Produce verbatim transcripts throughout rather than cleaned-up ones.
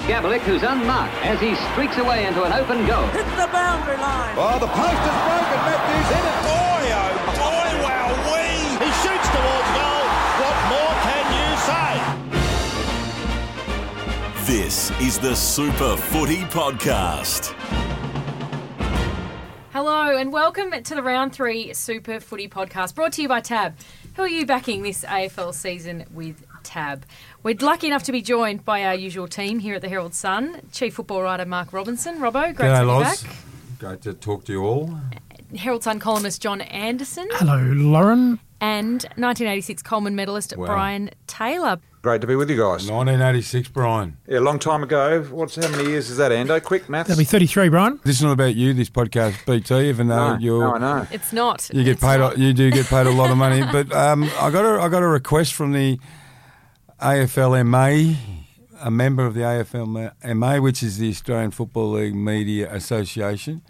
Gavlik, who's unmarked as he streaks away into an open goal. Hit the boundary line. Oh, the post is broken. Matthews hit it. Boy, oh boy, wow-wee. He shoots towards goal. What more can you say? This is the Super Footy Podcast. Hello and welcome to the Round three Super Footy Podcast, brought to you by Tab. Who are you backing this A F L season with Tab? We're lucky enough to be joined by our usual team here at the Herald Sun. Chief football writer Mark Robinson. Robbo, great G'day, to be Loz. back. Great to talk to you all. Herald Sun columnist John Anderson. Hello, Lauren. And nineteen eighty-six Coleman medalist Wow. Brian Taylor. Great to be with you guys. nineteen eighty-six, Brian. Yeah, a long time ago. What's how many years is that, Ando? Quick maths. That'll be thirty-three, Brian. This is not about you, this podcast, B T, even though no, you're... no, I know. It's not. You get It's paid. not. A, you do get paid a lot of money, but um, I got a I got a request from the A F L M A, a member of the A F L M A, which is the Australian Football League Media Association,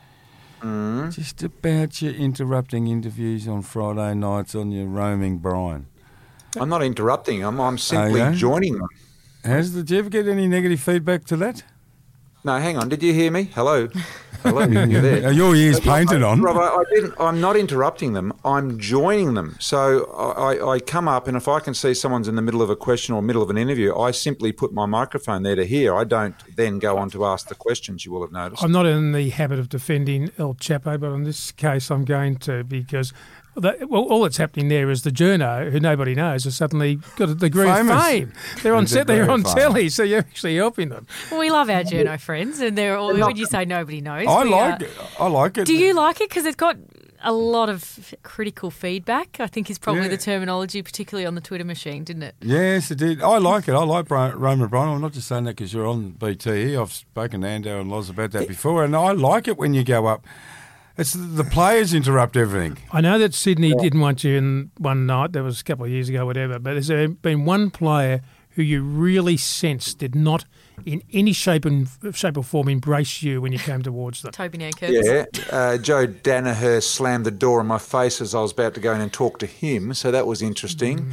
Mm. just about you interrupting interviews on Friday nights on your roaming, Brian. I'm not interrupting. I'm, I'm simply Oh, yeah? joining them. Has did you ever get any negative feedback to that? No, hang on. Did you hear me? Hello. Hello. You're there. Are your ears painted on? Rob, I, I didn't. I'm not interrupting them. I'm joining them. So I, I, I come up, and if I can see someone's in the middle of a question or middle of an interview, I simply put my microphone there to hear. I don't then go on to ask the questions. You will have noticed. I'm not in the habit of defending El Chapo, but in this case I'm going to because the, well, all that's happening there is the journo, who nobody knows, has suddenly got a degree Famous. of fame. They're on A set, they're degree on of fame. telly, so you're actually helping them. Well, we love our journo friends, and they're all, when you say nobody knows. I we, like uh, it. I like it. Do you like it? Because it's got a lot of critical feedback, I think is probably Yeah. the terminology, particularly on the Twitter machine, didn't it? Yes, it did. I like it. I like Brian, Roman Brian. I'm not just saying that because you're on B T. I've spoken to Ando and Loz about that before, and I like it when you go up. It's the players interrupt everything. I know that Sydney didn't want you in one night, that was a couple of years ago, whatever, but has there been one player who you really sensed did not in any shape and shape or form embrace you when you came towards them? Toby Nankervis. Yeah, uh, Joe Danaher slammed the door in my face as I was about to go in and talk to him, so that was interesting.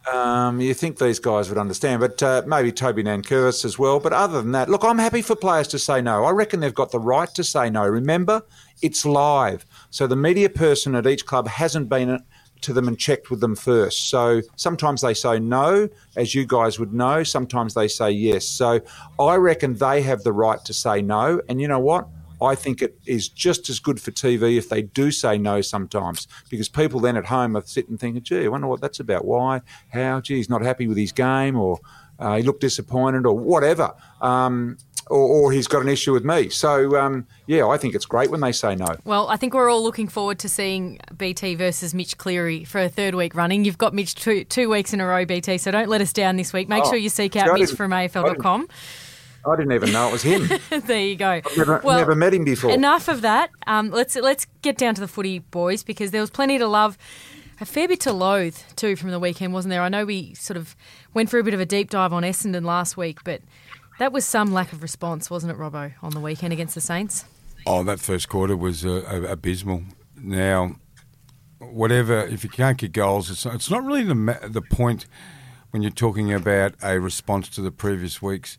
Um, you think these guys would understand, but uh, maybe Toby Nankervis as well. But other than that, look, I'm happy for players to say no. I reckon they've got the right to say no. Remember, it's live, so the media person at each club hasn't been to them and checked with them first. So sometimes they say no, as you guys would know. Sometimes they say yes. So I reckon they have the right to say no. And you know what? I think it is just as good for T V if they do say no sometimes, because people then at home are sitting thinking, gee, I wonder what that's about. Why? How? Gee, he's not happy with his game, or uh, he looked disappointed, or whatever. Um, or, or he's got an issue with me. So, um, yeah, I think it's great when they say no. Well, I think we're all looking forward to seeing B T versus Mitch Cleary for a third week running. You've got Mitch two, two weeks in a row, B T, so don't let us down this week. Make Oh, sure you seek see, out I Mitch didn't- from A F L I dot didn't- com. I didn't even know it was him. There you go. Never, Well, never met him before. Enough of that. Um, let's let's get down to the footy, boys, because there was plenty to love. A fair bit to loathe, too, from the weekend, wasn't there? I know we sort of went through a bit of a deep dive on Essendon last week, but that was some lack of response, wasn't it, Robbo, on the weekend against the Saints? Oh, that first quarter was uh, abysmal. Now, whatever, if you can't get goals, it's not, it's not really the ma- the point when you're talking about a response to the previous week's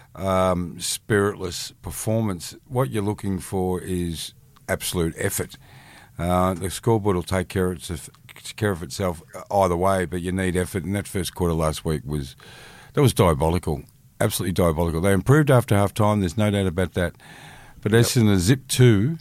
um, spiritless performance. What you're looking for is absolute effort. Uh, the scoreboard will take care of, its, care of itself either way, but you need effort. And that first quarter last week was that was diabolical, absolutely diabolical. They improved after half time. There's no doubt about that. But Essendon yep. zip two,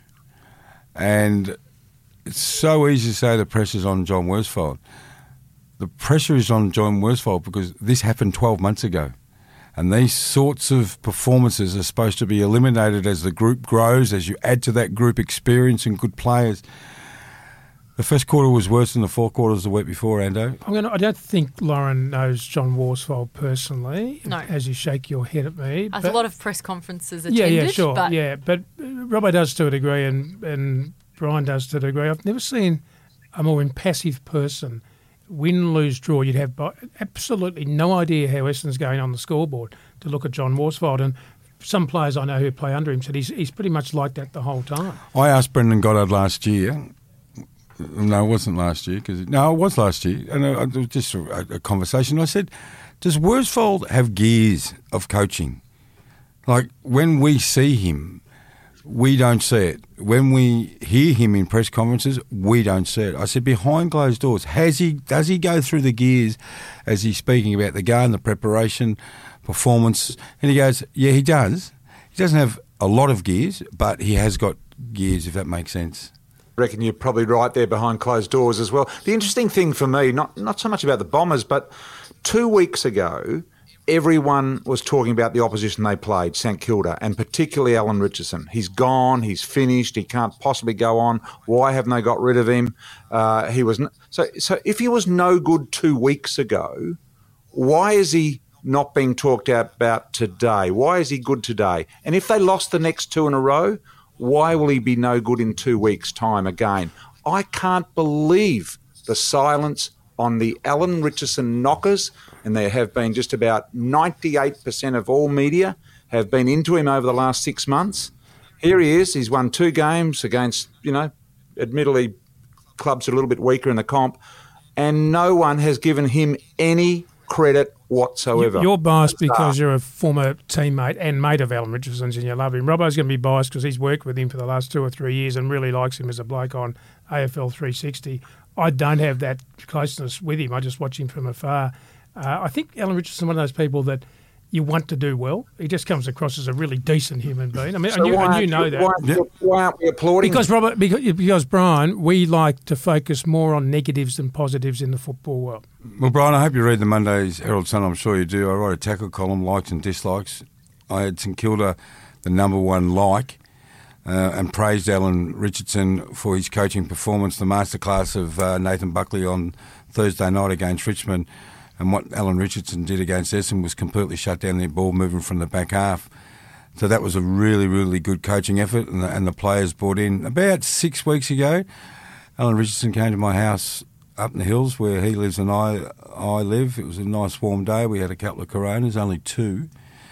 and it's so easy to say the pressure's on John Worsfold. The pressure is on John Worsfold because this happened twelve months ago. And these sorts of performances are supposed to be eliminated as the group grows, as you add to that group experience and good players. The first quarter was worse than the four quarters the week before, Ando. I'm gonna, I don't think Lauren knows John Worsfold personally, No. as you shake your head at me. There's but- a lot of press conferences attended. Yeah, yeah, sure, but yeah. But uh, Robbo does to a degree and, and Brian does to a degree. I've never seen a more impassive person. Win, lose, draw, you'd have absolutely no idea how Essendon's going on the scoreboard to look at John Worsfold. And some players I know who play under him said he's, he's pretty much like that the whole time. I asked Brendan Goddard last year. No, it wasn't last year. Cause, no, it was last year. And it was just a, a conversation. I said, does Worsfold have gears of coaching? Like, when we see him, we don't see it. When we hear him in press conferences, we don't see it. I said, behind closed doors, has he? Does he go through the gears as he's speaking about the game, the preparation, performance? And he goes, yeah, he does. He doesn't have a lot of gears, but he has got gears, if that makes sense. I reckon you're probably right there behind closed doors as well. The interesting thing for me, not not so much about the Bombers, but two weeks ago, everyone was talking about the opposition they played, St Kilda, and particularly Alan Richardson. He's gone, he's finished, he can't possibly go on. Why haven't they got rid of him? Uh, he was n- so so. If he was no good two weeks ago, why is he not being talked about today? Why is he good today? And if they lost the next two in a row, why will he be no good in two weeks' time again? I can't believe the silence on the Alan Richardson knockers, and there have been just about ninety-eight percent of all media have been into him over the last six months. Here he is. He's won two games against, you know, admittedly clubs are a little bit weaker in the comp, and no one has given him any credit whatsoever. You're biased because you're a former teammate and mate of Alan Richardson's and you love him. Robbo's going to be biased because he's worked with him for the last two or three years and really likes him as a bloke on A F L three sixty. I don't have that closeness with him. I just watch him from afar. Uh, I think Alan Richardson is one of those people that you want to do well. He just comes across as a really decent human being. I mean, So and, you, why and you aren't know you- that. Why, aren't- why aren't we applauding Because, him? Robert, because, because, Brian, we like to focus more on negatives than positives in the football world. Well, Brian, I hope you read the Monday's Herald Sun. I'm sure you do. I write a tackle column, likes and dislikes. I had St Kilda the number one like uh, and praised Alan Richardson for his coaching performance, the masterclass of uh, Nathan Buckley on Thursday night against Richmond. And what Alan Richardson did against Essendon was completely shut down their ball movement from the back half. So that was a really, really good coaching effort, and the, and the players bought in. About six weeks ago, Alan Richardson came to my house up in the hills where he lives and I I live. It was a nice warm day. We had a couple of Coronas, only two.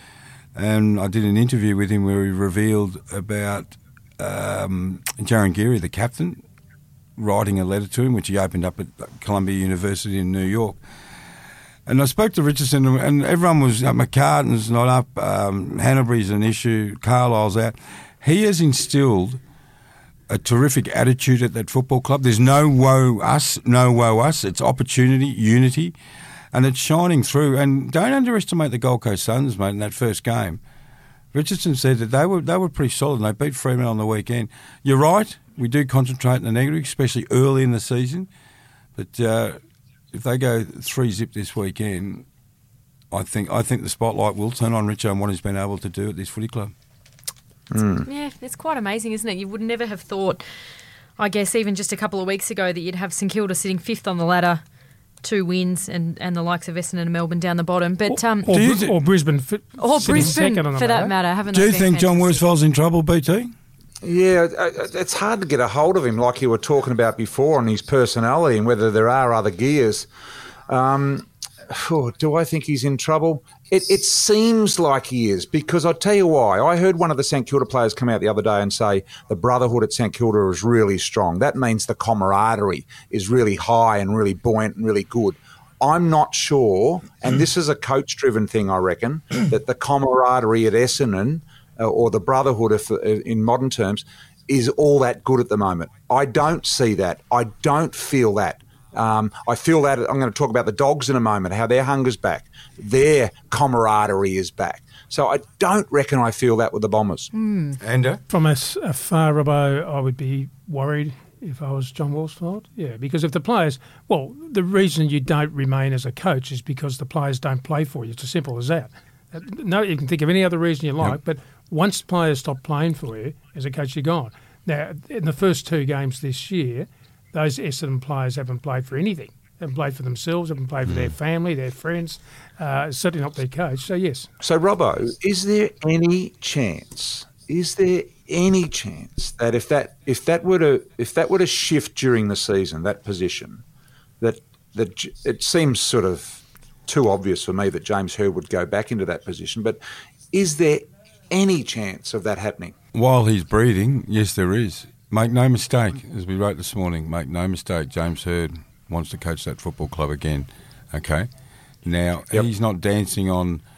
And I did an interview with him where he revealed about um, Jaron Geary, the captain, writing a letter to him, which he opened up at Columbia University in New York. And I spoke to Richardson, and everyone was, uh, McCartan's not up, um, Hanbury's an issue, Carlisle's out. He has instilled a terrific attitude at that football club. There's no woe us, no woe us. It's opportunity, unity, and it's shining through. And don't underestimate the Gold Coast Suns, mate, in that first game. Richardson said that they were they were pretty solid, and they beat Fremantle on the weekend. You're right, we do concentrate on the negative, especially early in the season, but... Uh, if they go three zip this weekend, I think I think the spotlight will turn on Richo and what he's been able to do at this footy club. Mm. Yeah, it's quite amazing, isn't it? You would never have thought, I guess, even just a couple of weeks ago, that you'd have St Kilda sitting fifth on the ladder, two wins, and, and the likes of Essendon and Melbourne down the bottom. But um, Or, Do you Br- thi- or Brisbane, fi- or sitting Brisbane, second on the for that ladder. matter, haven't Do they you been think John fantastic? Worsfold's in trouble, B T? Yeah, it's hard to get a hold of him like you were talking about before on his personality and whether there are other gears. Um, oh, do I think he's in trouble? It, it seems like he is, because I'll tell you why. I heard one of the St Kilda players come out the other day and say the brotherhood at St Kilda is really strong. That means the camaraderie is really high and really buoyant and really good. I'm not sure, and this is a coach-driven thing, I reckon, that the camaraderie at Essendon, uh, or the brotherhood if, uh, in modern terms, is all that good at the moment. I don't see that. I don't feel that. Um, I feel that, I'm going to talk about the Dogs in a moment, how their hunger's back. Their camaraderie is back. So I don't reckon I feel that with the Bombers. Mm. And uh, From a, s- a far, Robbo, I would be worried if I was John Worsfold. Yeah, because if the players, well, the reason you don't remain as a coach is because the players don't play for you. It's as simple as that. Uh, No, you can think of any other reason you like, Yep. but once players stop playing for you, as a coach, you're gone. Now, in the first two games this year, those Essendon players haven't played for anything. They haven't played for themselves, haven't played for their family, their friends, uh, certainly not their coach. So, yes. So, Robbo, is there any chance, is there any chance that if that if that were to if that were to shift during the season, that position, that that J- it seems sort of too obvious for me that James Hird would go back into that position, but is there any chance of that happening? while he's breathing, yes, there is. Make no mistake, as we wrote this morning, make no mistake, James Hird wants to coach that football club again, okay? Now, Yep. he's not dancing on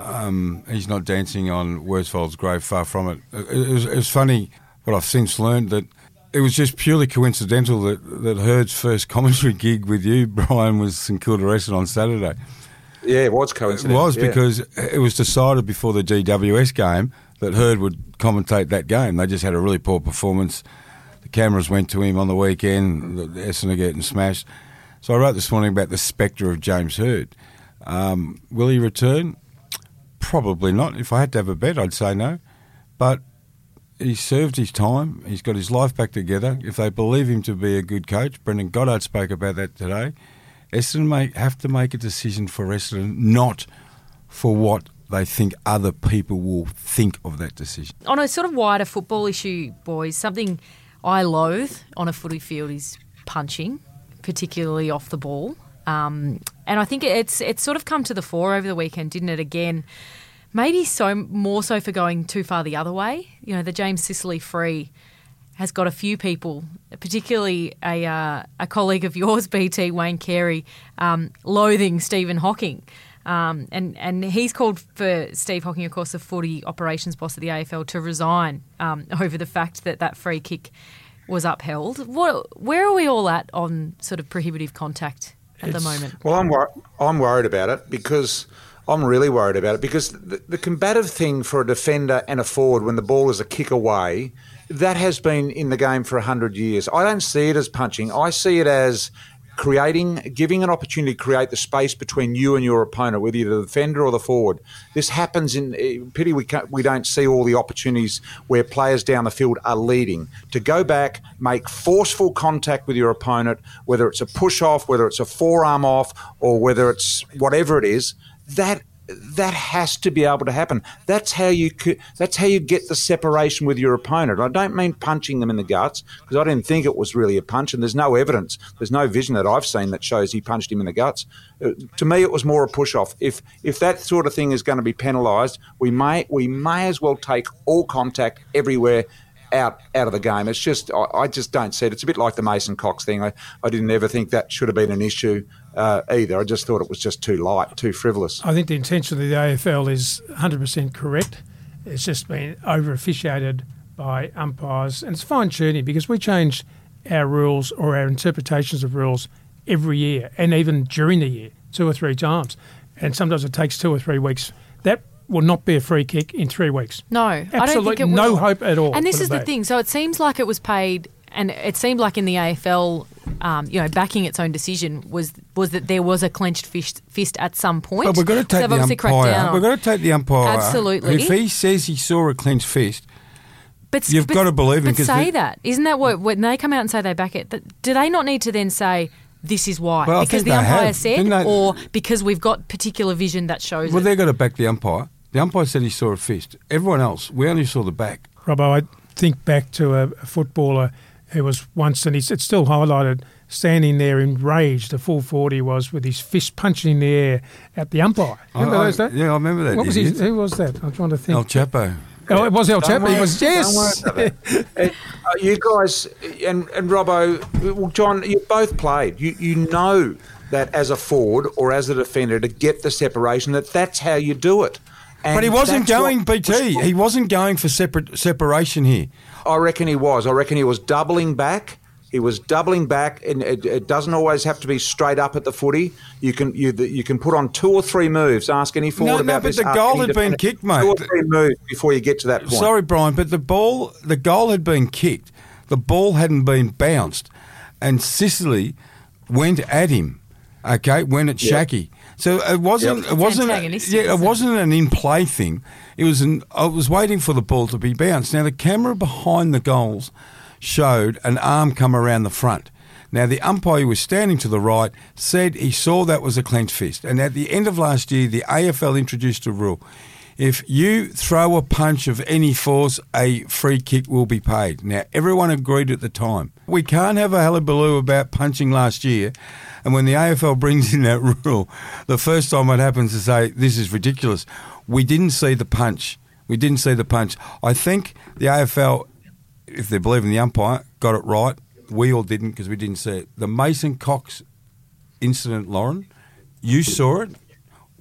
Um, he's not dancing on Worsfold's grave, far from it. It, it, was, it was funny what I've since learned, that it was just purely coincidental that, that Herd's first commentary gig with you, Brian, was St Kilda Essendon on Saturday. Yeah, it was coincidental. It was yeah. because it was decided before the G W S game that Herd would commentate that game. They just had a really poor performance. The cameras went to him on the weekend, the Essendon getting smashed. So I wrote this morning about the spectre of James Herd. Um, will he return? Probably not. If I had to have a bet, I'd say no. But he's served his time. He's got his life back together. If they believe him to be a good coach, Brendan Goddard spoke about that today, Essendon may have to make a decision for Essendon, not for what they think other people will think of that decision. On a sort of wider football issue, boys, something I loathe on a footy field is punching, particularly off the ball. Um, and I think it's it's sort of come to the fore over the weekend, didn't it? Again, maybe so more so for going too far the other way. You know, the James Sicily free has got a few people, particularly a uh, a colleague of yours, B T, Wayne Carey, um, loathing Stephen Hocking. Um, and, and he's called for Steve Hocking, of course, the footy operations boss of the A F L, to resign um, over the fact that that free kick was upheld. What, where are we all at on sort of prohibitive contact at it's, the moment? Well, I'm wor- I'm worried about it because I'm really worried about it because the, the combative thing for a defender and a forward when the ball is a kick away, that has been in the game for one hundred years. I don't see it as punching. I see it as creating, giving an opportunity to create the space between you and your opponent, whether you're the defender or the forward. This happens in pity we can't, we don't see all the opportunities where players down the field are leading to go back, make forceful contact with your opponent, whether it's a push off, whether it's a forearm off, or whether it's whatever it is. That that has to be able to happen. That's how you that's how you get the separation with your opponent. I don't mean punching them in the guts because I didn't think it was really a punch, and there's no evidence. There's no vision that I've seen that shows he punched him in the guts. Uh, to me, it was more a push-off. If if that sort of thing is going to be penalised, we may we may as well take all contact everywhere out out of the game. It's just I, I just don't see it. It's a bit like the Mason Cox thing. I, I didn't ever think that should have been an issue uh, either. I just thought it was just too light, too frivolous. I think the intention of the A F L is one hundred percent correct. It's just been over-officiated by umpires, and it's fine-tuning because we change our rules or our interpretations of rules every year and even during the year, two or three times. And sometimes it takes two or three weeks. That will not be a free kick in three weeks. No, absolutely I don't think it will. No hope at all. And this is the thing. So it seems like it was paid, and it seemed like in the A F L, um, you know, backing its own decision was was that there was a clenched fist, fist at some point. But we've got to take so the umpire. We've got to take the umpire. Absolutely. If he says he saw a clenched fist, but, you've but, got to believe him. But say the, that. Isn't that what, when they come out and say they back it, that, do they not need to then say, this is why? Well, because the umpire have, said, they, or because we've got particular vision that shows well, it? Well, they've got to back the umpire. The umpire said he saw a fist. Everyone else, we only saw the back. Robbo, I think back to a, a footballer who was once, and he's, it's still highlighted, standing there enraged, a full forty was, with his fist punching in the air at the umpire. Remember I, those days? Yeah, I remember that. What was his, who was that? I'm trying to think. El Chapo. Oh, it was El Chapo. Worry, It was, yes. uh, you guys, and, and Robbo, well, John, you both played. You, you know that as a forward or as a defender, to get the separation, that that's how you do it. And but he wasn't going, B T. He wasn't going for separate separation here. I reckon he was. I reckon he was doubling back. He was doubling back, and it, it doesn't always have to be straight up at the footy. You can you you can put on two or three moves. Ask any forward no, about no, but this. the goal had been kicked, mate. Two or three moves before you get to that point. Sorry, Brian, but the ball, the goal had been kicked. The ball hadn't been bounced, and Sicily went at him. Okay, went at Yep. Shaki. So it wasn't. Yep. It wasn't. Antagonistic, Yeah, it wasn't an in-play thing. It was. An, I was waiting for the ball to be bounced. Now the camera behind the goals showed an arm come around the front. Now the umpire who was standing to the right said he saw that was a clenched fist. And at the end of last year, the A F L introduced a rule: if you throw a punch of any force, a free kick will be paid. Now everyone agreed at the time. We can't have a hullabaloo about punching last year. And when the A F L brings in that rule, the first time it happens to say, this is ridiculous. We didn't see the punch. We didn't see the punch. I think the A F L, if they're believing the umpire, got it right. We all didn't because we didn't see it. The Mason Cox incident, Lauren, you saw it.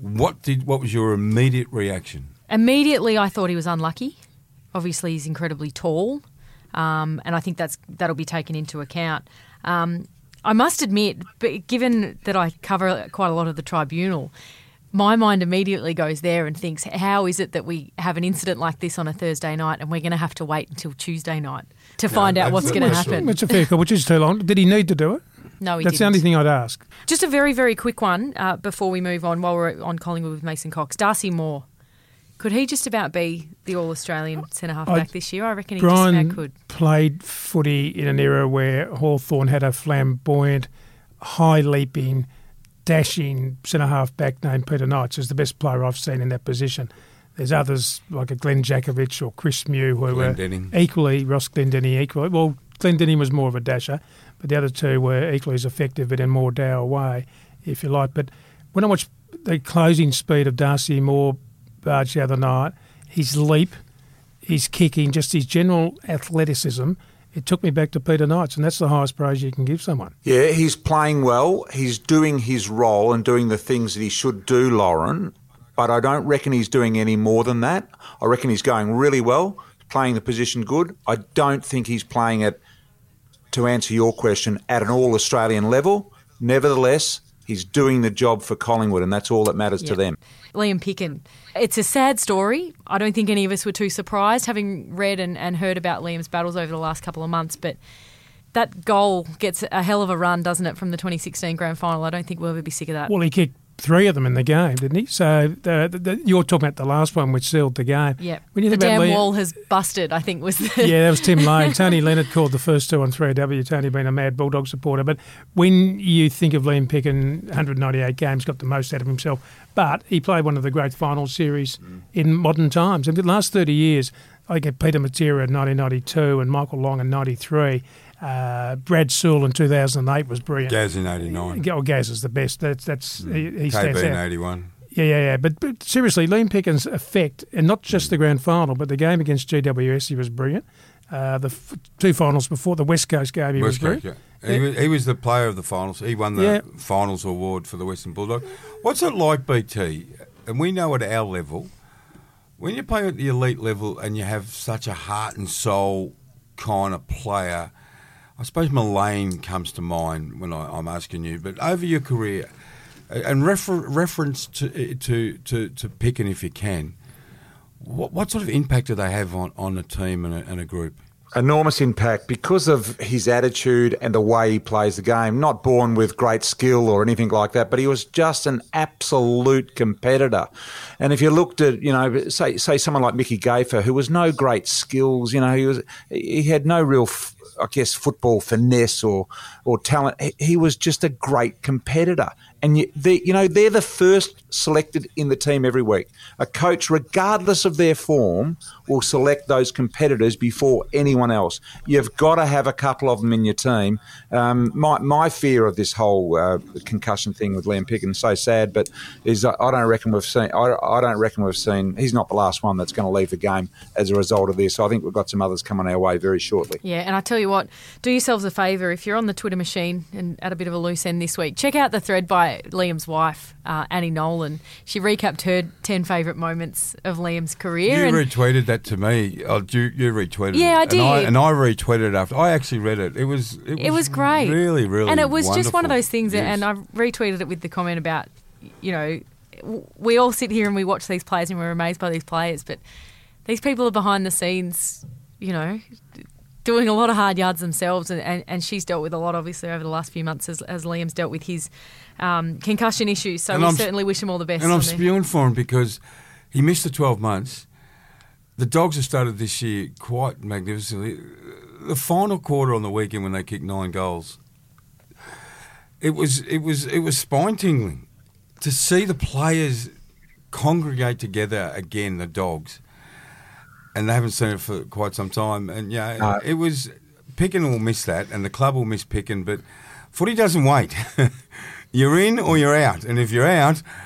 What did? What was your immediate reaction? Immediately, I thought he was unlucky. Obviously, he's incredibly tall, um, and I think that's that'll be taken into account. Um, I must admit, but given that I cover quite a lot of the tribunal, my mind immediately goes there and thinks, how is it that we have an incident like this on a Thursday night and we're going to have to wait until Tuesday night to no, find out what's going to happen? It's a fair call, which is too long. Did he need to do it? No, he That's didn't. the only thing I'd ask. Just a very, very quick one uh, before we move on while we're on Collingwood with Mason Cox. Darcy Moore. Could he just about be the All-Australian centre-half back this year? I reckon he Brian just about could. Played footy in an era where Hawthorn had a flamboyant, high-leaping, dashing centre-half back named Peter Knights as the best player I've seen in that position. There's others like a Glenn Jakovich or Chris Mew who were equally, Ross Glendenning equally. Well, Glendenning was more of a dasher, but the other two were equally as effective but in more dour way, if you like. But when I watched the closing speed of Darcy Moore barge the other night, his leap, his kicking, just his general athleticism, it took me back to Peter Knights, and that's the highest praise you can give someone. Yeah, he's playing well. He's doing his role and doing the things that he should do, Lauren, but I don't reckon he's doing any more than that. I reckon he's going really well, playing the position good. I don't think he's playing it, to answer your question, at an all-Australian level. Nevertheless, he's doing the job for Collingwood, and that's all that matters yep. to them. Liam Picken. It's a sad story. I don't think any of us were too surprised, having read and, and heard about Liam's battles over the last couple of months, but that goal gets a hell of a run, doesn't it, from the twenty sixteen grand final? I don't think we'll ever be sick of that. Well, he kicked three of them in the game, didn't he? So the, the, the, you're talking about the last one, which sealed the game. Yeah, when you the think damn about Liam, wall has busted, I think was the... Yeah, that was Tim Lane. Tony Leonard called the first two on three W, Tony being a mad Bulldog supporter. But when you think of Liam Picken, one hundred ninety-eight games, got the most out of himself. But he played one of the great final series mm. in modern times. And the last thirty years, I get Peter Matera in nineteen ninety-two and Michael Long in ninety-three. Uh, Brad Sewell in two thousand eight was brilliant. Gaz in eighty-nine. Oh, Gaz is the best. That's that's mm. he, he stands K B out. in eighty-one. Yeah, yeah, yeah. But, but seriously, Liam Picken's effect, and not just the grand final, but the game against G W S, he was brilliant. Uh, the f- two finals before the West Coast game, he West was Coast, brilliant. Yeah. He, was, he was the player of the finals. He won the yeah. finals award for the Western Bulldog. What's it like, B T? And we know at our level, when you play at the elite level and you have such a heart and soul kind of player, I suppose Mullane comes to mind when I, I'm asking you, but over your career, and refer, reference to, to, to, to Picken if you can, what, what sort of impact do they have on, on a team and a, and a group? Enormous impact because of his attitude and the way he plays the game. Not born with great skill or anything like that, but he was just an absolute competitor. And if you looked at, you know, say say someone like Mickey Gayfer, who was no great skills, you know, he was he had no real, I guess, football finesse or or talent. He was just a great competitor. And you, you know, they're the first selected in the team every week. A coach, regardless of their form, will select those competitors before anyone else. You've got to have a couple of them in your team. Um, my my fear of this whole uh, concussion thing with Liam Picken, so sad, but is I don't reckon we've seen. I, I don't reckon we've seen. He's not the last one that's going to leave the game as a result of this. So I think we've got some others coming our way very shortly. Yeah, and I tell you what, do yourselves a favour if you're on the Twitter machine and at a bit of a loose end this week. Check out the thread by Liam's wife, uh, Annie Nolan. She recapped her ten favourite moments of Liam's career. You and retweeted that to me. Oh, you, you retweeted yeah, it. I did. And I, and I retweeted it after. I actually read it. It was it was, it was great. Really, really And it was wonderful. just one of those things, yes. and I retweeted it with the comment about, you know, we all sit here and we watch these players and we're amazed by these players, but these people are behind the scenes, you know, doing a lot of hard yards themselves, and, and, and she's dealt with a lot, obviously, over the last few months as, as Liam's dealt with his um, concussion issues. So and we I'm, certainly wish him all the best. And I'm there. spewing for him because he missed the twelve months. The Dogs have started this year quite magnificently. The final quarter on the weekend when they kicked nine goals, it was it was it was spine tingling to see the players congregate together again. The Dogs. And they haven't seen it for quite some time. And, yeah, no. it was – Picken will miss that and the club will miss Picken, but footy doesn't wait. You're in or you're out. And if you're out,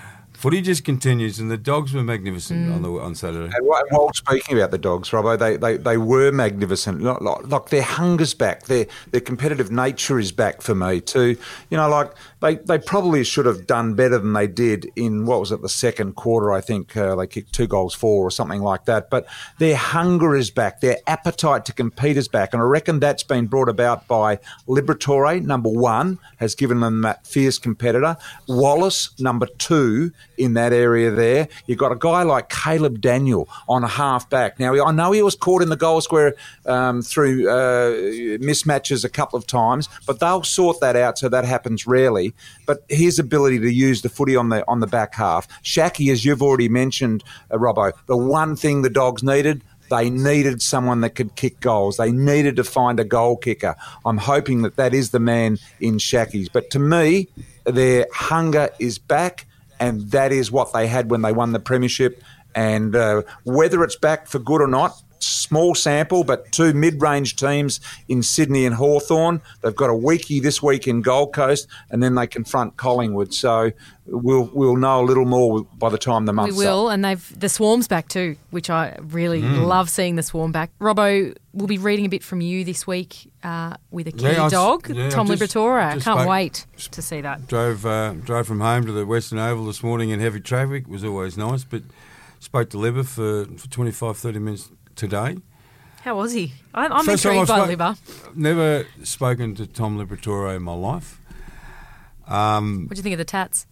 footy just continues, and the Dogs were magnificent on the on Saturday. And while while speaking about the Dogs, Robbo, they, they, they were magnificent. Like, like, like their hunger's back, their their competitive nature is back for me too. You know, like they, they probably should have done better than they did in, what was it, the second quarter, I think. Uh, they kicked two goals for or something like that. But their hunger is back, their appetite to compete is back. And I reckon that's been brought about by Liberatore, number one, has given them that fierce competitor. Wallace, number two, in that area there. You've got a guy like Caleb Daniel on a half-back. Now, I know he was caught in the goal square um, through uh, mismatches a couple of times, but they'll sort that out so that happens rarely. But his ability to use the footy on the on the back half. Shaki, as you've already mentioned, uh, Robbo, the one thing the Dogs needed, they needed someone that could kick goals. They needed to find a goal kicker. I'm hoping that that is the man in Shaki's. But to me, their hunger is back, and that is what they had when they won the premiership. And uh, whether it's back for good or not, small sample, but two mid-range teams in Sydney and Hawthorn. They've got a weekie this week in Gold Coast, and then they confront Collingwood. So we'll we'll know a little more by the time the month's We will, up. and they've the Swarm's back too, which I really Mm. love seeing the Swarm back. Robbo, we'll be reading a bit from you this week uh, with a key Yeah, I s- dog, yeah, I Tom just- Liberatore. I just can't spoke- wait to see that. Drove uh, drove from home to the Western Oval this morning in heavy traffic. It was always nice, but spoke to Libba for, for twenty-five, thirty minutes today. How was he? I, I'm First time intrigued I've by spoke- Libba. Never spoken to Tom Liberatore in my life. Um, What do you think of the tats?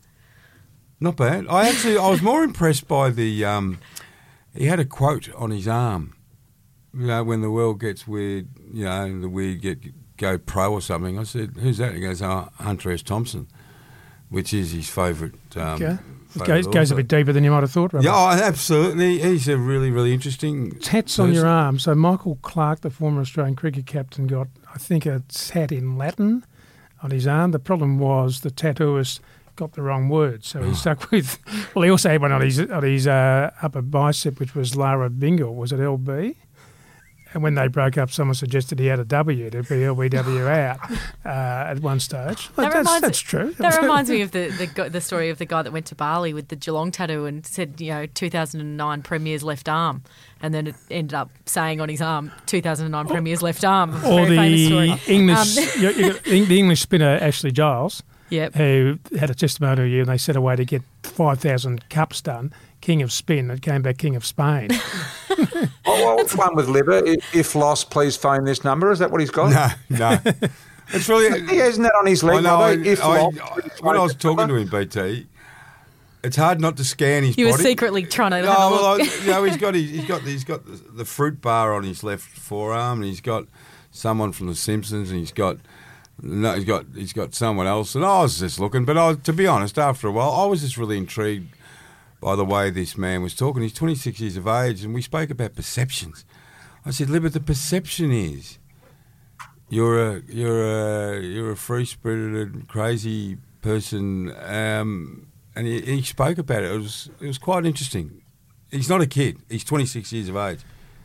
Not bad. I actually I was more impressed by the. Um, he had a quote on his arm. You know, when the world gets weird, you know, the weird get go pro or something. I said, "Who's that?" He goes, "Oh, Hunter S. Thompson," which is his favourite. Um, Okay. It favourite goes, goes a author. bit deeper than you might have thought, Robert. Yeah, oh, absolutely. He's a really, really interesting. Tats on your person. arm. So Michael Clark, the former Australian cricket captain, got, I think, a tat in Latin on his arm. The problem was the tattooist got the wrong word, so he stuck with. Well, he also had one on his on his uh, upper bicep, which was Lara Bingle. Was it L B? And when they broke up, someone suggested he had a W to be L B W out uh, at one stage. Well, That that's, reminds- that's true. That reminds me of the, the gu- the story of the guy that went to Bali with the Geelong tattoo and said, you know, two thousand nine Premier's left arm, and then it ended up saying on his arm, two thousand nine Premier's left arm. It's a Or very famous the story. English, Um, you- you got the English spinner Ashley Giles, Yep. who had a testimonial year, and they set away to get five thousand cups done. King of Spin, it came back King of Spain. Oh, well, it's one with Libba. If, if lost, please phone this number. Is that what he's got? No, no. It's really. He hasn't that on his leg, I know. I, Robbo? If I, lost, I- please when phone I was this talking number. to him, B T, it's hard not to scan his You were body. secretly trying to No, have a well, look. I, you know, he's got his, he's got he's got the, the fruit bar on his left forearm, and he's got someone from The Simpsons, and he's got no, he's got he's got someone else. And I was just looking, but I, to be honest, after a while, I was just really intrigued by the way this man was talking. He's twenty-six years of age, and we spoke about perceptions. I said, Libba, the perception is you're a you're a you're a free spirited, crazy person, um, and he, he spoke about it. It was it was quite interesting. He's not a kid. He's twenty-six years of age.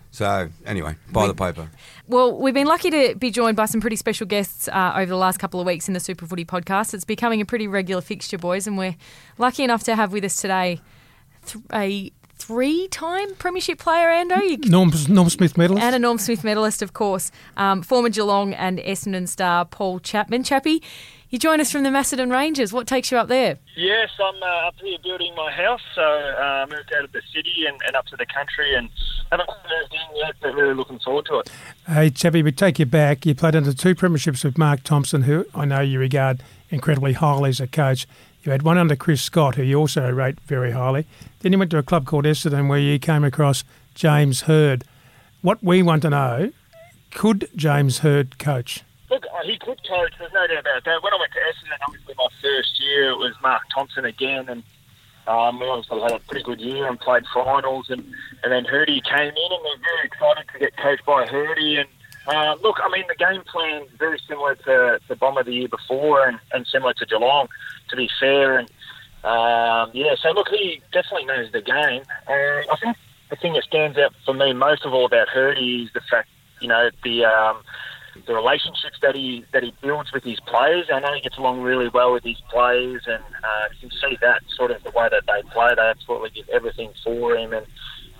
So anyway, buy the paper. Well, we've been lucky to be joined by some pretty special guests uh, over the last couple of weeks in the Super Footy podcast. It's becoming a pretty regular fixture, boys, and we're lucky enough to have with us today th- a three-time premiership player, Ando. You Norm, Norm Smith medalist. And a Norm Smith medalist, of course. Um, former Geelong and Essendon star Paul Chapman. Chappie, you join us from the Macedon Rangers. What takes you up there? Yes, I'm uh, up here building my house, so I uh, moved out of the city and, and up to the country and haven't quite moved in yet, but really looking forward to it. Hey, Chappie, we take you back. You played under two premierships with Mark Thompson, who I know you regard incredibly highly as a coach. You had one under Chris Scott, who you also rate very highly. Then you went to a club called Essendon where you came across James Hird. What we want to know, could James Hird coach? Look, uh, he could coach, there's no doubt about that. When I went to Essendon, obviously my first year, it was Mark Thompson again, and um, we obviously had a pretty good year and played finals, and, and then Hirdy came in, and we were very excited to get coached by Hirdy. And uh, look, I mean, the game plan is very similar to the Bomber the year before and, and similar to Geelong, to be fair. And um, yeah, so look, he definitely knows the game. And I think the thing that stands out for me most of all about Hirdy is the fact, you know, the um, the relationships that he that he builds with his players. I know he gets along really well with his players, and uh, you can see that sort of the way that they play. They absolutely give everything for him, and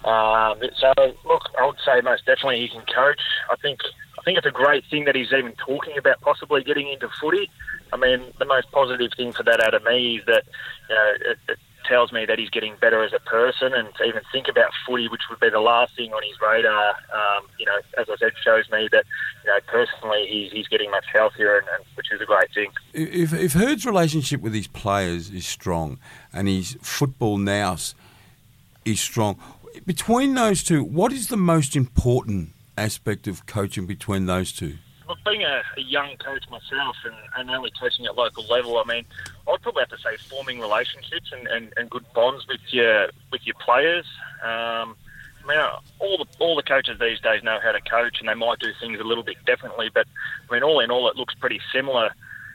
um, so look, I would say most definitely he can coach. I think I think it's a great thing that he's even talking about possibly getting into footy. I mean, the most positive thing for that out of me is that you know it, it tells me that he's getting better as a person, and to even think about footy, which would be the last thing on his radar, um, you know, as I said, shows me that, you know, personally he's, he's getting much healthier, and, and which is a great thing. If, if Hurd's relationship with his players is strong and his football nous is strong, between those two, what is the most important aspect of coaching between those two? Look, being a, a young coach myself and, and only coaching at local level, I mean, I'd probably have to say forming relationships and, and, and good bonds with your with your players. Um, I mean, all the all the coaches these days know how to coach, and they might do things a little bit differently. But I mean, all in all, it looks pretty similar.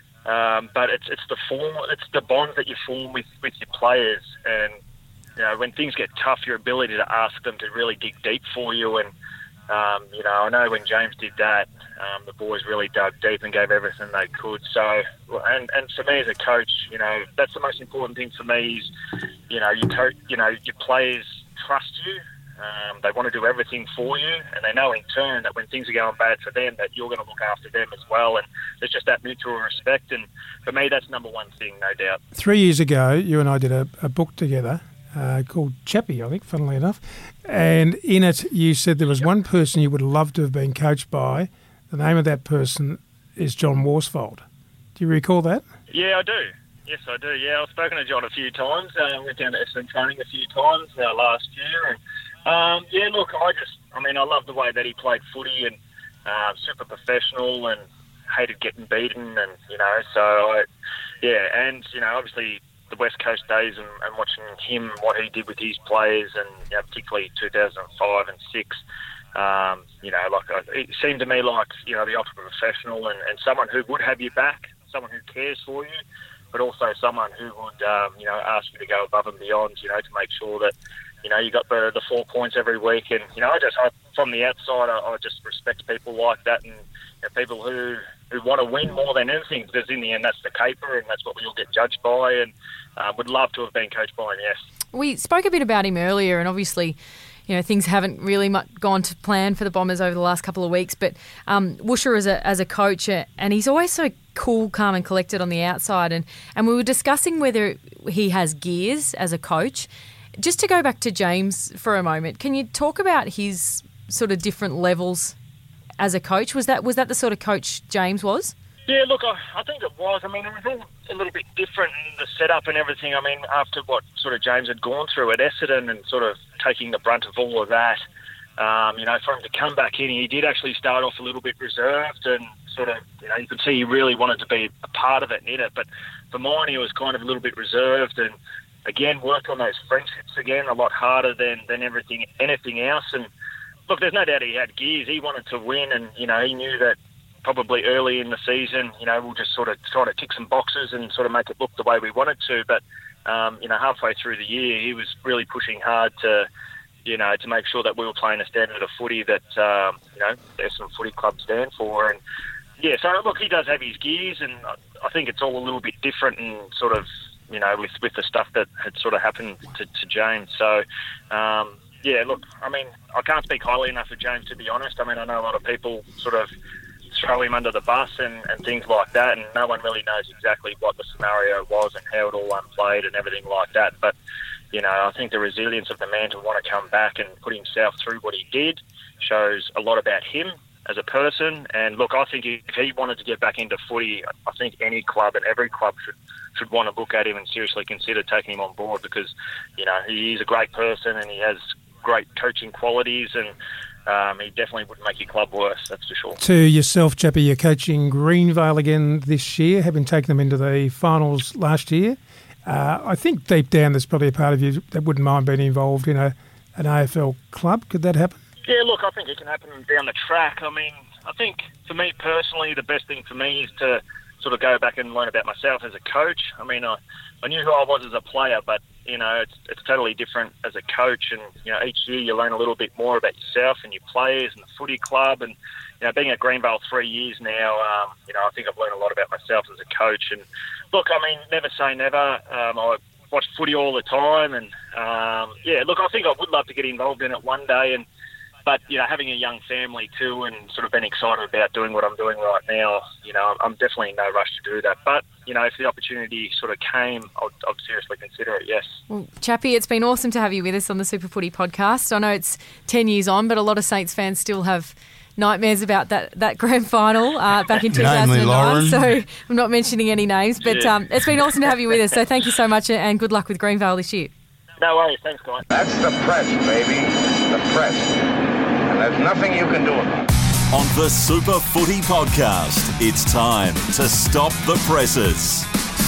Um, but it's it's the form, it's the bonds that you form with, with your players, and you know, when things get tough, your ability to ask them to really dig deep for you. And um, you know, I know when James did that. Um, the boys really dug deep and gave everything they could. So, and, and for me as a coach, you know, that's the most important thing for me is, you know, you co- you know, your players trust you. Um, they want to do everything for you, and they know in turn that when things are going bad for them, that you're going to look after them as well. And there's just that mutual respect. And for me, that's number one thing, no doubt. Three years ago, you and I did a, a book together uh, called Chappie, I think, funnily enough. And in it, you said there was one person you would love to have been coached by. The name of that person is John Worsfold. Do you recall that? Yeah, I do. Yes, I do. Yeah, I've spoken to John a few times. I uh, went down to Essendon training a few times uh, last year. And um, yeah, look, I just, I mean, I love the way that he played footy, and uh, super professional, and hated getting beaten, and you know, so I, yeah, and you know, obviously the West Coast days, and, and watching him, what he did with his players, and you know, particularly two thousand five and six. Um, you know, like it seemed to me like, you know, the ultimate professional, and, and someone who would have your back, someone who cares for you, but also someone who would, um, you know, ask you to go above and beyond, you know, to make sure that, you know, you got the, the four points every week. And, you know, I just, I, from the outside, I, I just respect people like that, and you know, people who, who want to win more than anything, because in the end, that's the caper, and that's what we all get judged by, and uh, would love to have been coached by him, yes. We spoke a bit about him earlier, and obviously, you know, things haven't really much gone to plan for the Bombers over the last couple of weeks. But um, Woosher as a as a coach, uh, and he's always so cool, calm and collected on the outside. And, and we were discussing whether he has gears as a coach. Just to go back to James for a moment, can you talk about his sort of different levels as a coach? Was that was that the sort of coach James was? Yeah, look, I, I think it was. I mean, it was all a little bit different in the setup and everything. I mean, after what sort of James had gone through at Essendon and sort of taking the brunt of all of that, um, you know, for him to come back in, he did actually start off a little bit reserved, and sort of, you know, you could see he really wanted to be a part of it and in it. But for mine, he was kind of a little bit reserved, and again, worked on those friendships again a lot harder than, than everything anything else. And look, there's no doubt he had gears. He wanted to win, and, you know, he knew that probably early in the season, you know, we'll just sort of try to tick some boxes and sort of make it look the way we wanted to. But, um, you know, halfway through the year, he was really pushing hard to, you know, to make sure that we were playing a standard of footy that, um, you know, the Essendon Footy Club stand for. And, yeah, so, look, he does have his gears, and I think it's all a little bit different, and sort of, you know, with, with the stuff that had sort of happened to, to James. So, um, yeah, look, I mean, I can't speak highly enough of James, to be honest. I mean, I know a lot of people sort of throw him under the bus and, and things like that, and no one really knows exactly what the scenario was and how it all unplayed and everything like that. But, you know, I think the resilience of the man to want to come back and put himself through what he did shows a lot about him as a person. And look, I think if he wanted to get back into footy, I think any club and every club should should want to look at him and seriously consider taking him on board, because, you know, he is a great person and he has great coaching qualities, and Um, he definitely wouldn't make your club worse, that's for sure. To yourself, Chappie, you're coaching Greenvale again this year, having taken them into the finals last year. Uh, I think deep down there's probably a part of you that wouldn't mind being involved in a an A F L club. Could that happen? Yeah, look, I think it can happen down the track. I mean, I think for me personally, the best thing for me is to sort of go back and learn about myself as a coach. I mean, I, I knew who I was as a player, but you know, it's, it's totally different as a coach. And, you know, each year you learn a little bit more about yourself and your players and the footy club. And, you know, being at Greenvale three years now, um, you know, I think I've learned a lot about myself as a coach. And, look, I mean, never say never. Um, I watch footy all the time. And, um, yeah, look, I think I would love to get involved in it one day. And But, you know, having a young family too and sort of been excited about doing what I'm doing right now, you know, I'm definitely in no rush to do that. But, you know, if the opportunity sort of came, I'd, I'd seriously consider it, yes. Well, Chappie, it's been awesome to have you with us on the Super Footy podcast. I know it's ten years on, but a lot of Saints fans still have nightmares about that, that grand final uh, back in two thousand nine. So I'm not mentioning any names, but Yeah. um, it's been awesome to have you with us. So thank you so much and good luck with Greenvale this year. No worries. Thanks, guys. That's the press, baby. The press. And there's nothing you can do about it. On the Super Footy Podcast, it's time to stop the presses.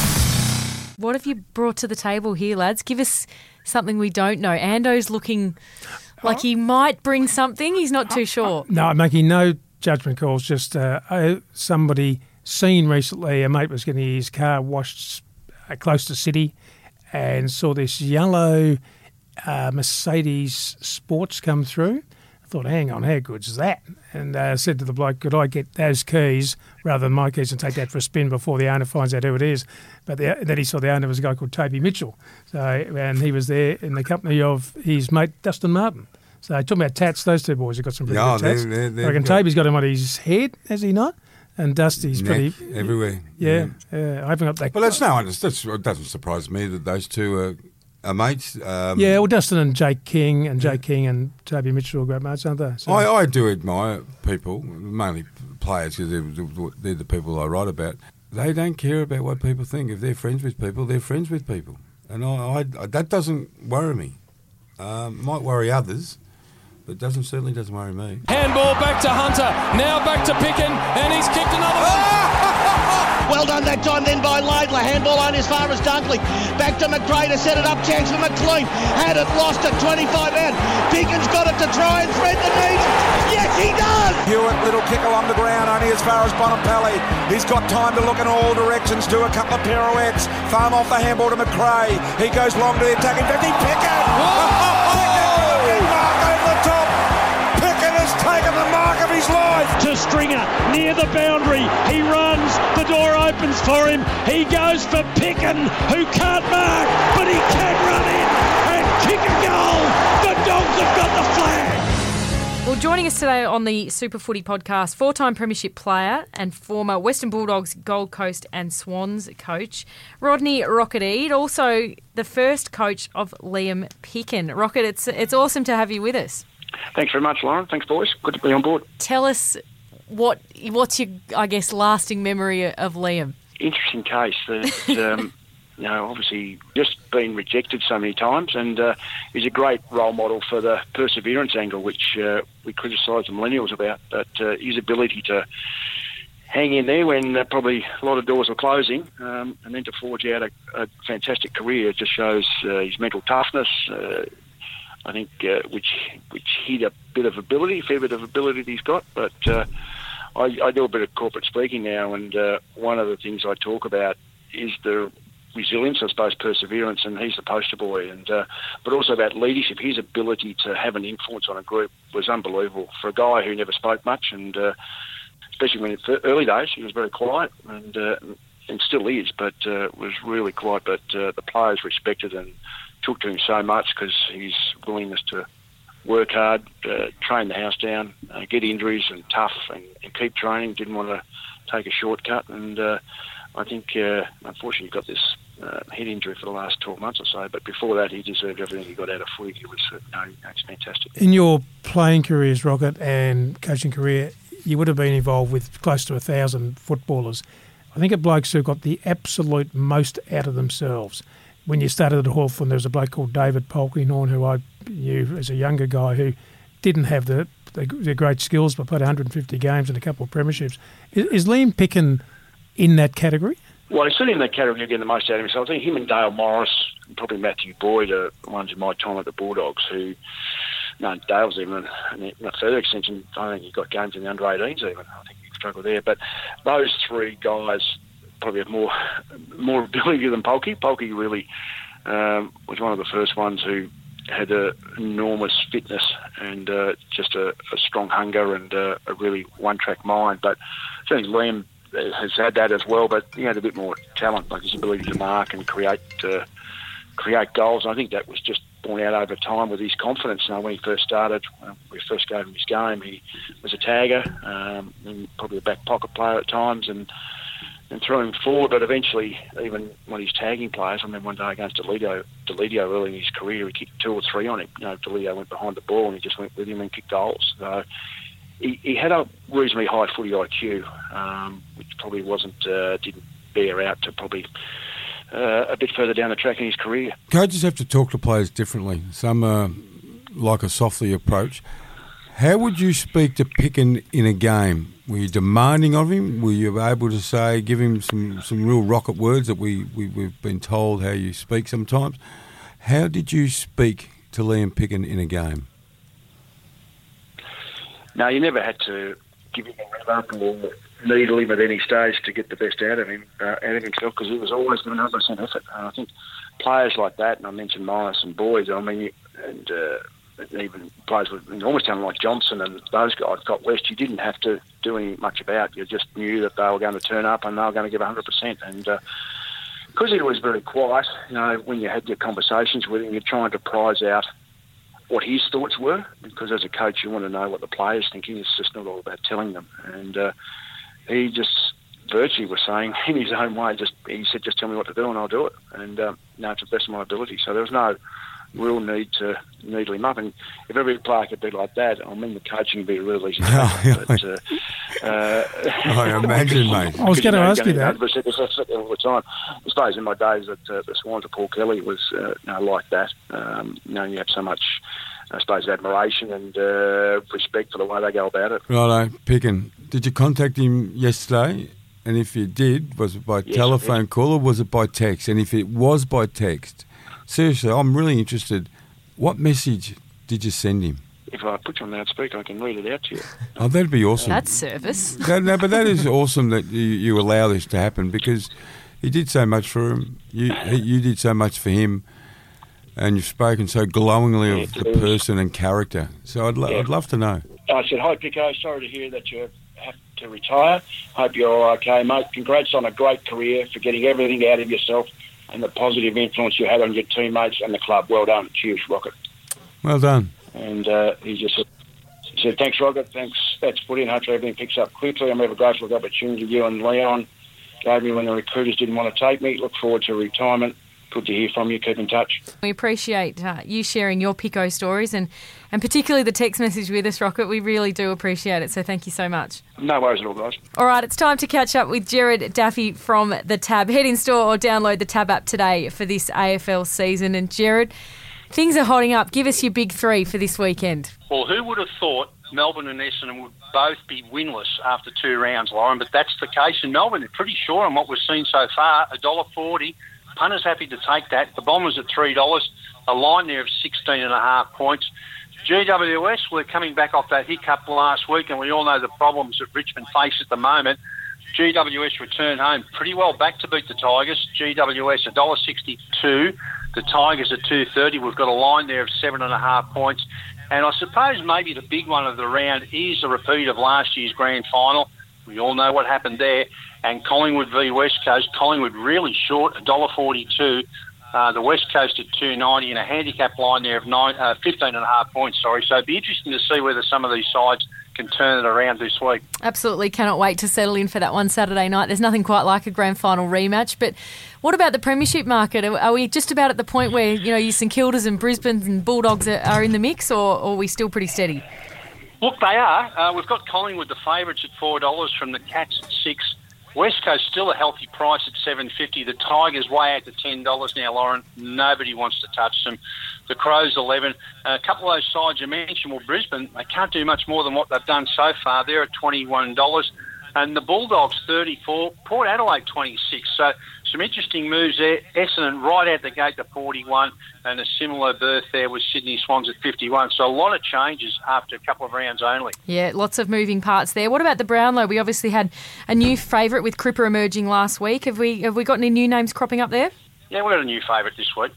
What have you brought to the table here, lads? Give us something we don't know. Ando's looking like he might bring something. He's not too sure. No, I'm making no judgment calls. Just uh, uh, somebody seen recently, a mate was getting his car washed uh, close to City and saw this yellow uh, Mercedes Sports come through. I thought, hang on, how good's that? And uh, said to the bloke, could I get those keys rather than my keys and take that for a spin before the owner finds out who it is? But the, then he saw the owner was a guy called Toby Mitchell. So, and he was there in the company of his mate, Dustin Martin. So talking about tats, those two boys have got some pretty Yeah, good tats. they're- they're- they're I reckon good. Toby's got him on his head, has he not? And Dusty's Neck, pretty... everywhere. Yeah, yeah. I haven't got that... Well, that's no, that's, it doesn't surprise me that those two are, are mates. Um, Yeah, well, Dustin and Jake King, and Jake King and Toby Mitchell are great mates, aren't they? So, I, I do admire people, mainly players, because they're, they're the people I write about. They don't care about what people think. If they're friends with people, they're friends with people. And I, I, that doesn't worry me. Um, might worry others, but doesn't certainly doesn't worry me. Handball back to Hunter. Now back to Picken, and he's kicked another one. Well done that time then by Laidler. Handball on as far as Dunkley. Back to McRae to set it up. Chance for McLean. Had it, lost it. twenty-five out. Pickens got it to try and thread the knees. Yes, he does. Hewitt, little kick along the ground, only as far as Bonampelli. He's got time to look in all directions, do a couple of pirouettes. Farm off the handball to McRae. He goes long to the attacking fifty. Pickett! Pickett mark over the top. Pickett has taken the mark of his life. To Stringer near the boundary. He runs. The door opens for him. He goes for Picken, who can't mark, but he can run in and kick a goal. The Dogs have got the flag. Well, joining us today on the Super Footy podcast, four-time premiership player and former Western Bulldogs, Gold Coast and Swans coach, Rodney Rocket Eade, also the first coach of Liam Picken. Rocket, it's it's awesome to have you with us. Thanks very much, Lauren. Thanks, boys. Good to be on board. Tell us what what's your, I guess, lasting memory of Liam? Interesting case. That, um, you know, obviously just been rejected so many times, and uh, he's a great role model for the perseverance angle, which uh, we criticise the millennials about. But uh, his ability to hang in there when uh, probably a lot of doors were closing, um, and then to forge out a, a fantastic career just shows uh, his mental toughness. Uh, I think uh, which which hid a bit of ability, a fair bit of ability that he's got. But uh, I, I do a bit of corporate speaking now, and uh, one of the things I talk about is the resilience, I suppose, perseverance, and he's the poster boy. And uh, but also about leadership. His ability to have an influence on a group was unbelievable for a guy who never spoke much, and uh, especially when in the early days he was very quiet, and uh, and still is, but uh, was really quiet. But uh, the players respected and took to him so much because his willingness to work hard, uh, train the house down, uh, get injuries and tough and, and keep training, didn't want to take a shortcut. And uh, I think, uh, unfortunately, he got this uh, head injury for the last twelve months or so. But before that, he deserved everything he got out of footy. He was, uh, no, it's fantastic. In your playing careers, Rocket, and coaching career, you would have been involved with close to a thousand footballers. I think of blokes who got the absolute most out of themselves. When you started at Hawthorn, there was a bloke called David Polkinghorne, who I knew as a younger guy, who didn't have the, the, the great skills but played one hundred fifty games and a couple of premierships. Is, is Liam Picken in that category? Well, he's certainly in that category getting the most out of himself. I think him and Dale Morris, and probably Matthew Boyd, are the ones in my time at the Bulldogs who, no, Dale's even, in a further extension, I think he got games in the under eighteens even. I think he struggled there. But those three guys probably have more more ability than Polky. Polky really um, was one of the first ones who had an enormous fitness and uh, just a, a strong hunger and uh, a really one-track mind. But I think Liam has had that as well, but he had a bit more talent, like his ability to mark and create uh, create goals. And I think that was just borne out over time with his confidence. You know, when he first started, when we first gave him his game, he was a tagger, um, and probably a back pocket player at times, and and threw him forward. But eventually, even when he's tagging players, I remember one day against Delidio, Delidio early in his career, he kicked two or three on him. You know, Delidio went behind the ball and he just went with him and kicked goals. So he, he had a reasonably high footy I Q, um, which probably wasn't uh, didn't bear out to probably uh, a bit further down the track in his career. Coaches have to talk to players differently. Some uh, like a softly approach. How would you speak to Picken in a game? Were you demanding of him? Were you able to say, give him some, some real rocket words that we, we, we've been told how you speak sometimes? How did you speak to Liam Picken in a game? No, you never had to give him a rev up or needle him at any stage to get the best out of him, uh, out of himself, because he was always giving one hundred percent effort. And I think players like that, and I mentioned Myers and Boyd, I mean, and uh, even players with enormous talent like Johnson and those guys got West, you didn't have to do any much about. You just knew that they were going to turn up and they were going to give one hundred percent. And uh, because he was very quiet, you know, when you had your conversations with him, you're trying to prize out what his thoughts were, because as a coach you want to know what the player's thinking. It's just not all about telling them. And uh, he just virtually was saying in his own way, just he said, just tell me what to do and I'll do it. And um, you know, to the best of my ability. So there was no real need to needle him up. And if every player could be like that, I mean, the coaching would be really easy. But, uh, uh, I imagine, mate. I was going to ask you that. All the time. I suppose in my days at uh, the Swans, Paul Kelly was uh, you know, like that. Um, you know, you have so much, I suppose, admiration and uh, respect for the way they go about it. Righto, Picken, did you contact him yesterday? And if you did, was it by yes, telephone yes. call or was it by text? And if it was by text, seriously, I'm really interested. What message did you send him? If I put you on loudspeaker, I can read it out to you. Oh, that'd be awesome. That's service. No, no, but that is awesome that you, you allow this to happen, because he did so much for him. You he, you did so much for him, and you've spoken so glowingly yeah, of the person and character. So I'd, lo- yeah. I'd love to know. I said, hi, Pico. Sorry to hear that you have to retire. Hope you're all okay, mate. Congrats on a great career, for getting everything out of yourself and the positive influence you had on your teammates and the club. Well done. Cheers, Rocket. Well done. And uh, he just said, he said, thanks, Rocket. Thanks. That's footy, and hopefully everything picks up quickly. I'm ever grateful for the opportunity you and Leon gave me when the recruiters didn't want to take me. Look forward to retirement. Good to hear from you. Keep in touch. We appreciate uh, you sharing your Pico stories and, and particularly the text message with us, Rocket. We really do appreciate it, so thank you so much. No worries at all, guys. All right, it's time to catch up with Jared Daffy from the Tab. Head in store or download the Tab app today for this A F L season. And Jared, things are hotting up. Give us your big three for this weekend. Well, who would have thought Melbourne and Essendon would both be winless after two rounds, Lauren? But that's the case in Melbourne. They're pretty sure on what we've seen so far. one dollar forty. Punters happy to take that. The Bombers at three dollars. A line there of sixteen and a half points. G W S, we're coming back off that hiccup last week, and we all know the problems that Richmond face at the moment. G W S return home pretty well back to beat the Tigers. G W S one dollar sixty-two. The Tigers at two thirty. We've got a line there of seven and a half points. And I suppose maybe the big one of the round is a repeat of last year's grand final. We all know what happened there. And Collingwood v West Coast. Collingwood really short, one dollar forty-two. Uh, the West Coast at two ninety, and a handicap line there of nine, uh, fifteen and a half points. Sorry, so it'd be interesting to see whether some of these sides can turn it around this week. Absolutely, cannot wait to settle in for that one Saturday night. There's nothing quite like a grand final rematch. But what about the premiership market? Are, are we just about at the point where, you know, your St Kildas and Brisbanes and Bulldogs are, are in the mix, or, or are we still pretty steady? Look, they are. Uh, we've got Collingwood, the favourites, at four dollars, from the Cats at six. West Coast still a healthy price at seven fifty. The Tigers way out to ten dollars now, Lauren. Nobody wants to touch them. The Crows eleven. A couple of those sides you mentioned, well, Brisbane, they can't do much more than what they've done so far. They're at twenty-one dollars. And the Bulldogs thirty-four. Port Adelaide twenty-six. So some interesting moves there. Essendon right out the gate to forty-one, and a similar berth there with Sydney Swans at fifty-one. So a lot of changes after a couple of rounds only. Yeah, lots of moving parts there. What about the Brownlow? We obviously had a new favourite with Cripper emerging last week. Have we have we got any new names cropping up there? Yeah, we've got a new favourite this week.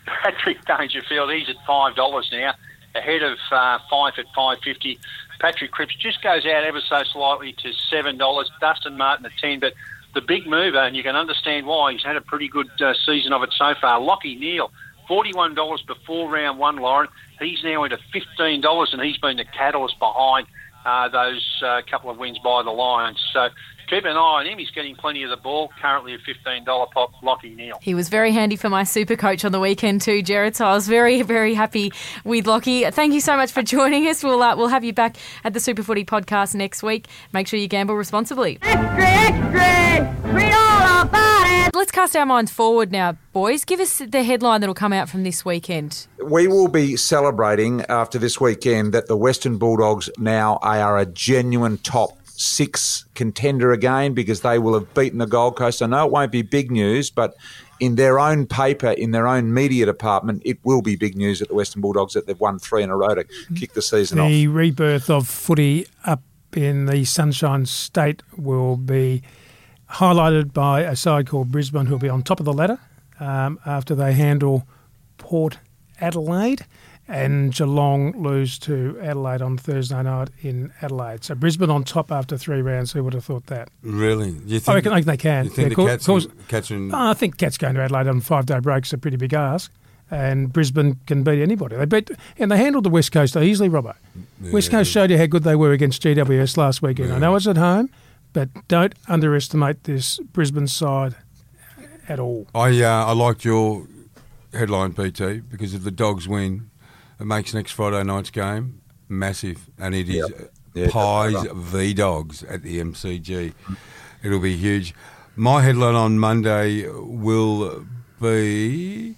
Patrick Dangerfield, he's at five dollars now, ahead of uh, Fife at five fifty. Patrick Cripps just goes out ever so slightly to seven dollars. Dustin Martin at ten, but the big mover, and you can understand why, he's had a pretty good uh, season of it so far. Lockie Neal, forty-one dollars before round one, Lauren. He's now into fifteen dollars, and he's been the catalyst behind uh, those uh, couple of wins by the Lions. So keep an eye on him. He's getting plenty of the ball, currently a fifteen dollars pop, Lockie Neal. He was very handy for my super coach on the weekend too, Jared, so I was very, very happy with Lockie. Thank you so much for joining us. We'll, uh, we'll have you back at the Super Footy podcast next week. Make sure you gamble responsibly. Extra, extra, read all about it. Let's cast our minds forward now, boys. Give us the headline that will come out from this weekend. We will be celebrating after this weekend that the Western Bulldogs now are a genuine top six contender again, because they will have beaten the Gold Coast. I know it won't be big news, but in their own paper, in their own media department, it will be big news at the Western Bulldogs that they've won three in a row to kick the season the off. The rebirth of footy up in the Sunshine State will be highlighted by a side called Brisbane, who will be on top of the ladder um, after they handle Port Adelaide. And Geelong lose to Adelaide on Thursday night in Adelaide. So Brisbane on top after three rounds. Who would have thought that? Really? You think, I reckon, I think they can. You think yeah, the Cats, cause, Cats and... oh, I think Cats going to Adelaide on five-day breaks is a pretty big ask. And Brisbane can beat anybody. They beat and they handled the West Coast easily, Robbo. Yeah. West Coast showed you how good they were against G W S last weekend. Yeah. I know it's at home, but don't underestimate this Brisbane side at all. I uh, I liked your headline, P T, because if the Dogs win, it makes next Friday night's game massive, and it is yep. yeah, Pies v Dogs at the M C G. It'll be huge. My headline on Monday will be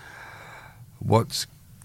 what's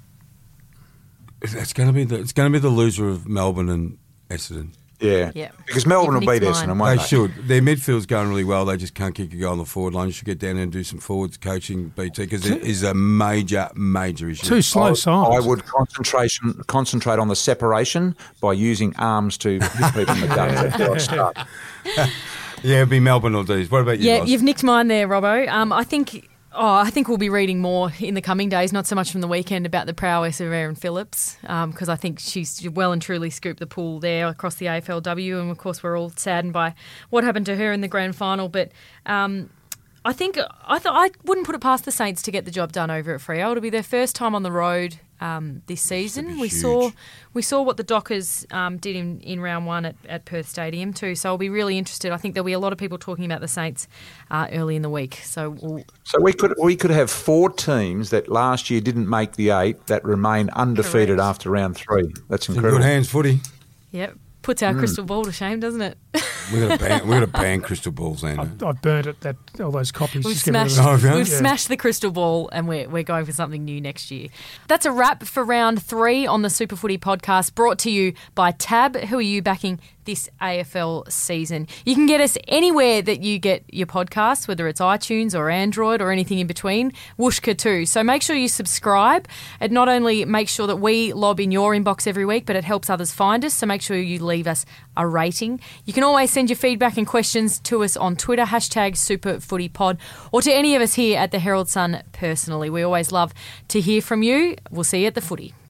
it's going to be the it's going to be the loser of Melbourne and Essendon. Yeah, yeah. Because Melbourne will beat Essendon, won't they? They should. Their midfield's going really well. They just can't kick a goal on the forward line. You should get down there and do some forwards coaching, B T, because it is a major, major issue. Two slow sides. I would concentration concentrate on the separation by using arms to hit people in the gut. Yeah, it'd be Melbourne or D's. What about you, Yeah, Loz? you've nicked mine there, Robbo. Um, I think... Oh, I think we'll be reading more in the coming days, not so much from the weekend, about the prowess of Erin Phillips, because um, I think she's well and truly scooped the pool there across the A F L W, and of course we're all saddened by what happened to her in the grand final. But um, I think I thought I wouldn't put it past the Saints to get the job done over at Freo. It'll be their first time on the road um, this season. We huge. saw we saw what the Dockers um, did in, in round one at, at Perth Stadium too. So I'll be really interested. I think there'll be a lot of people talking about the Saints uh, early in the week. So we'll, so we could we could have four teams that last year didn't make the eight that remain undefeated Correct. after round three. That's Some incredible. good hands footy. Yep. Puts our Mm. crystal ball to shame, doesn't it? We're going to ban, we're gonna ban crystal balls, Andrew. I've, I've burnt it. That all those copies. We've just get rid of smashed, them. we've Yeah. smashed the crystal ball, and we're, we're going for something new next year. That's a wrap for round three on the Super Footy podcast, brought to you by Tab. Who are you backing this A F L season? You can get us anywhere that you get your podcasts, whether it's iTunes or Android or anything in between. Whooshka too. So make sure you subscribe. It not only makes sure that we lob in your inbox every week, but it helps others find us. So make sure you leave us a rating. You can always send your feedback and questions to us on Twitter, hashtag SuperFootyPod, or to any of us here at the Herald Sun personally. We always love to hear from you. We'll see you at the footy.